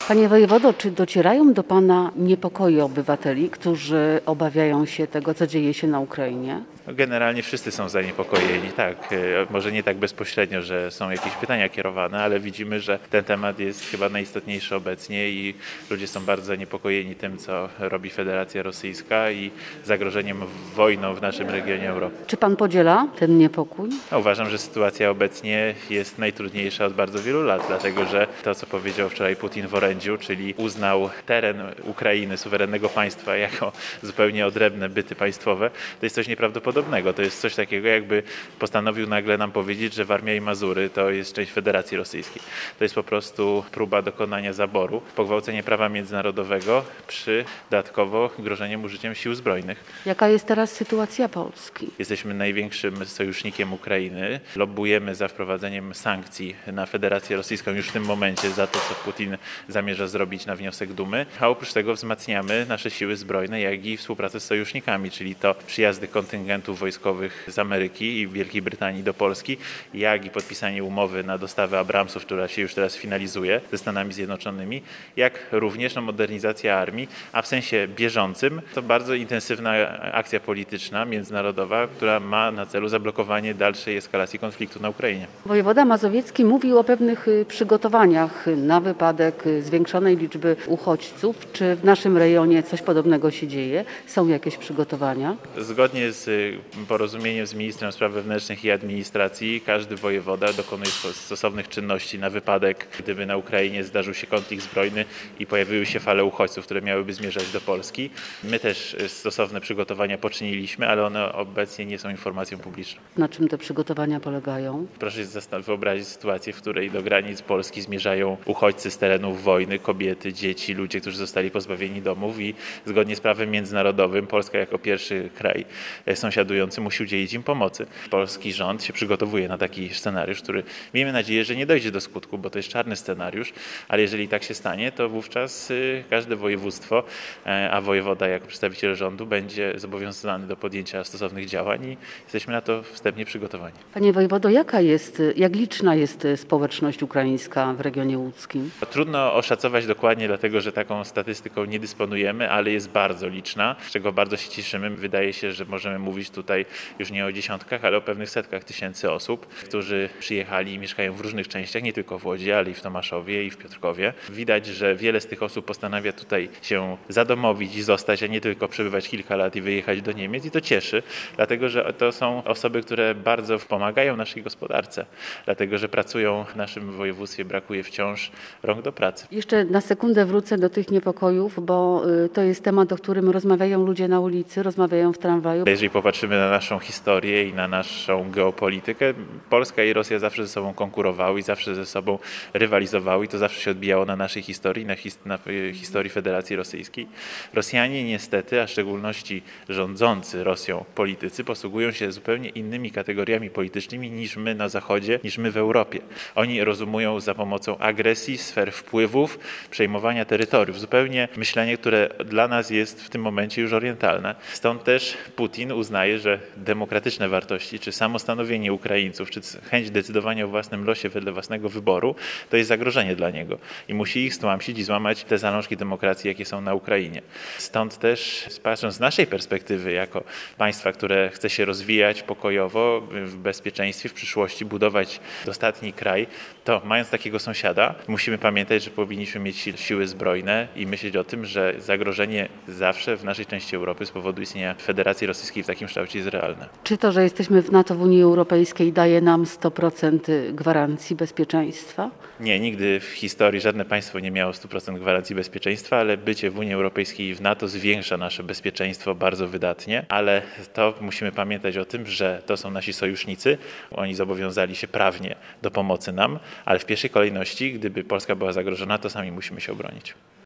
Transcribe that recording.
Panie wojewodo, czy docierają do Pana niepokoje obywateli, którzy obawiają się tego, co dzieje się na Ukrainie? Generalnie wszyscy są zaniepokojeni, tak. Może nie tak bezpośrednio, że są jakieś pytania kierowane, ale widzimy, że ten temat jest chyba najistotniejszy obecnie i ludzie są bardzo zaniepokojeni tym, co robi Federacja Rosyjska i zagrożeniem wojną w naszym regionie Europy. Czy Pan podziela ten niepokój? Uważam, że sytuacja obecnie jest najtrudniejsza od bardzo wielu lat, dlatego że to, co powiedział wczoraj Putin w orędziu, czyli uznał teren Ukrainy, suwerennego państwa, jako zupełnie odrębne byty państwowe, to jest coś nieprawdopodobnego. To jest coś takiego, jakby postanowił nagle nam powiedzieć, że Warmia i Mazury to jest część Federacji Rosyjskiej. To jest po prostu próba dokonania zaboru, pogwałcenie prawa międzynarodowego przy dodatkowo grożeniem użyciem sił zbrojnych. Jaka jest teraz sytuacja Polski? Jesteśmy największym sojusznikiem Ukrainy. Lobbujemy za wprowadzeniem sankcji na Federację Rosyjską już w tym momencie za to, co Putin zamierza zrobić na wniosek Dumy. A oprócz tego wzmacniamy nasze siły zbrojne, jak i współpracę z sojusznikami, czyli to przyjazdy kontyngentu wojskowych z Ameryki i Wielkiej Brytanii do Polski, jak i podpisanie umowy na dostawę Abramsów, która się już teraz finalizuje ze Stanami Zjednoczonymi, jak również modernizacja armii, a w sensie bieżącym to bardzo intensywna akcja polityczna, międzynarodowa, która ma na celu zablokowanie dalszej eskalacji konfliktu na Ukrainie. Wojewoda mazowiecki mówił o pewnych przygotowaniach na wypadek zwiększonej liczby uchodźców. Czy w naszym rejonie coś podobnego się dzieje? Są jakieś przygotowania? Zgodnie z porozumieniem z ministrem spraw wewnętrznych i administracji każdy wojewoda dokonuje stosownych czynności na wypadek, gdyby na Ukrainie zdarzył się konflikt zbrojny i pojawiły się fale uchodźców, które miałyby zmierzać do Polski. My też stosowne przygotowania poczyniliśmy, ale one obecnie nie są informacją publiczną. Na czym te przygotowania polegają? Proszę sobie wyobrazić sytuację, w której do granic Polski zmierzają uchodźcy z terenów wojny, kobiety, dzieci, ludzie, którzy zostali pozbawieni domów i zgodnie z prawem międzynarodowym Polska jako pierwszy kraj sąsiadujący musi udzielić im pomocy. Polski rząd się przygotowuje na taki scenariusz, który miejmy nadzieję, że nie dojdzie do skutku, bo to jest czarny scenariusz, ale jeżeli tak się stanie, to wówczas każde województwo, a wojewoda jako przedstawiciel rządu będzie zobowiązany do podjęcia stosownych działań i jesteśmy na to wstępnie przygotowani. Panie wojewodo, jak liczna jest społeczność ukraińska w regionie łódzkim? Trudno oszacować dokładnie, dlatego że taką statystyką nie dysponujemy, ale jest bardzo liczna, z czego bardzo się cieszymy. Wydaje się, że możemy mówić tutaj już nie o dziesiątkach, ale o pewnych setkach tysięcy osób, którzy przyjechali i mieszkają w różnych częściach, nie tylko w Łodzi, ale i w Tomaszowie i w Piotrkowie. Widać, że wiele z tych osób postanawia tutaj się zadomowić i zostać, a nie tylko przebywać kilka lat i wyjechać do Niemiec i to cieszy, dlatego że to są osoby, które bardzo pomagają naszej gospodarce, dlatego że pracują w naszym województwie, brakuje wciąż rąk do pracy. Jeszcze na sekundę wrócę do tych niepokojów, bo to jest temat, o którym rozmawiają ludzie na ulicy, rozmawiają w tramwaju. Jeżeli popatrzymy na naszą historię i na naszą geopolitykę, Polska i Rosja zawsze ze sobą konkurowały i zawsze ze sobą rywalizowały i to zawsze się odbijało na naszej historii, na historii Federacji Rosyjskiej. Rosjanie niestety, a w szczególności rządzący Rosją politycy, posługują się zupełnie innymi kategoriami politycznymi niż my na Zachodzie, niż my w Europie. Oni rozumują za pomocą agresji, sfer wpływów, przejmowania terytoriów. Zupełnie myślenie, które dla nas jest w tym momencie już orientalne. Stąd też Putin uznaje, że demokratyczne wartości, czy samostanowienie Ukraińców, czy chęć decydowania o własnym losie wedle własnego wyboru, to jest zagrożenie dla niego. I musi ich stłamsić i złamać te zalążki demokracji, jakie są na Ukrainie. Stąd też, patrząc z naszej perspektywy, jako państwa, które chce się rozwijać pokojowo, w bezpieczeństwie, w przyszłości budować dostatni kraj, to mając takiego sąsiada, musimy pamiętać, że powinniśmy mieć siły zbrojne i myśleć o tym, że zagrożenie zawsze w naszej części Europy z powodu istnienia Federacji Rosyjskiej w takim kształcie jest realne. Czy to, że jesteśmy w NATO, w Unii Europejskiej daje nam 100% gwarancji bezpieczeństwa? Nie, nigdy w historii żadne państwo nie miało 100% gwarancji bezpieczeństwa, ale bycie w Unii Europejskiej i w NATO zwiększa nasze bezpieczeństwo bardzo wydatnie, ale to musimy pamiętać o tym, że to są nasi sojusznicy, oni zobowiązali się prawnie do pomocy nam, ale w pierwszej kolejności, gdyby Polska była zagrożona, to sami musimy się obronić.